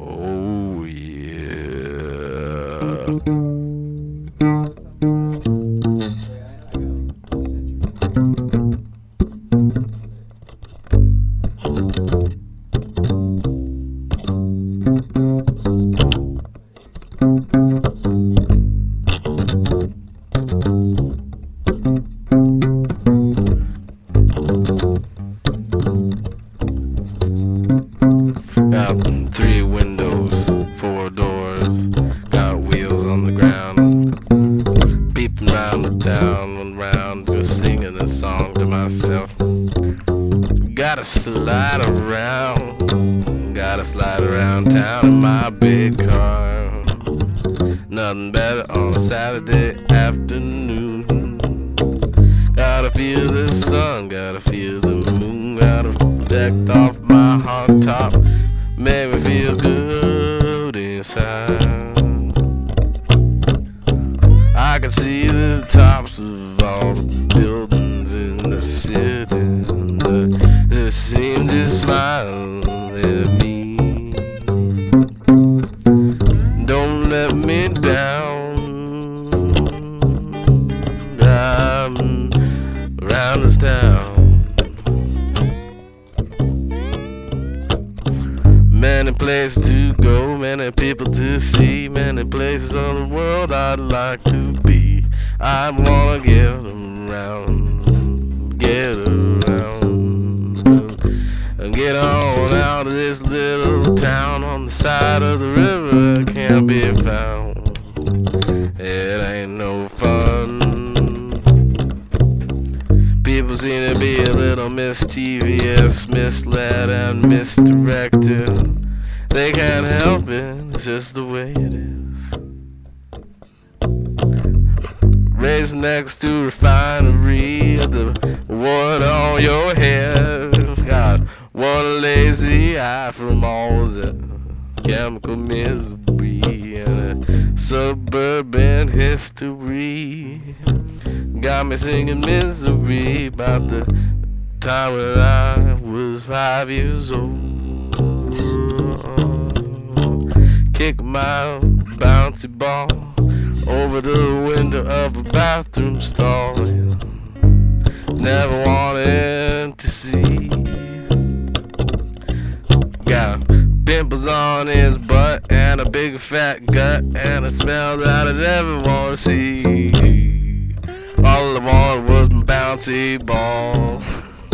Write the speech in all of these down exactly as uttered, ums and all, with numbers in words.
Oh yeah. Got three windows, four doors, got wheels on the ground. Peeping round the town and round, just singing a song to myself. Gotta slide around, gotta slide around town in my big car. Nothing better on a Saturday afternoon. Gotta feel the sun, gotta feel the moon, gotta protect off my hot top. Make me feel good inside. I can see the tops of all the buildings in the city. They seem to smile at me. Don't let me down. I'm around this town. Many places to go, many people to see, many places on the world I'd like to be. I wanna get around, get around, and get on out of this little town on the side of the river. It can't be found. It ain't no fun. People seem to be a little mischievous, misled and misdirected. They can't help it, it's just the way it is. Raised next to refinery, the wood on your head. Got one lazy eye from all the chemical misery and a suburban history. Got me singing misery about the time when I was five years old. Kick my bouncy ball over the window of a bathroom stall. Never wanted to see. Got pimples on his butt and a big fat gut and a smell that I never want to see. All I wanted was my bouncy ball.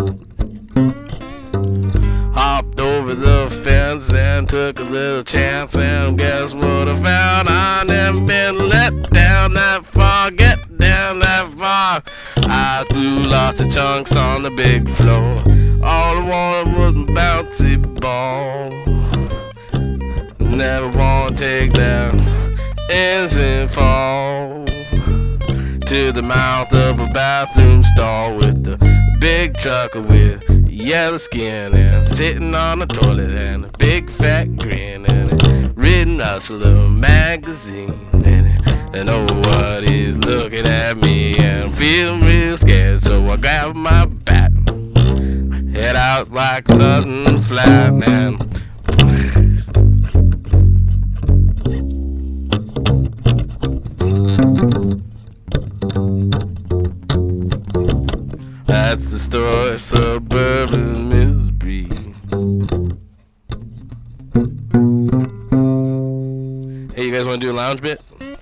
Hopped over the fence and took a little chance, and guess what I found? I never been let down that far, get down that far. I threw lots of chunks on the big floor. All I wanted was my bouncy ball. Never want to take that instant fall to the mouth of a bathroom stall with the big trucker with yellow skin and sitting on the toilet and a big fat grin and reading us a little magazine and, and oh what he's looking at me and feeling real scared, so I grab my bat, head out like nothing flat and that's the story, suburban misery. Hey, you guys want to do a lounge bit?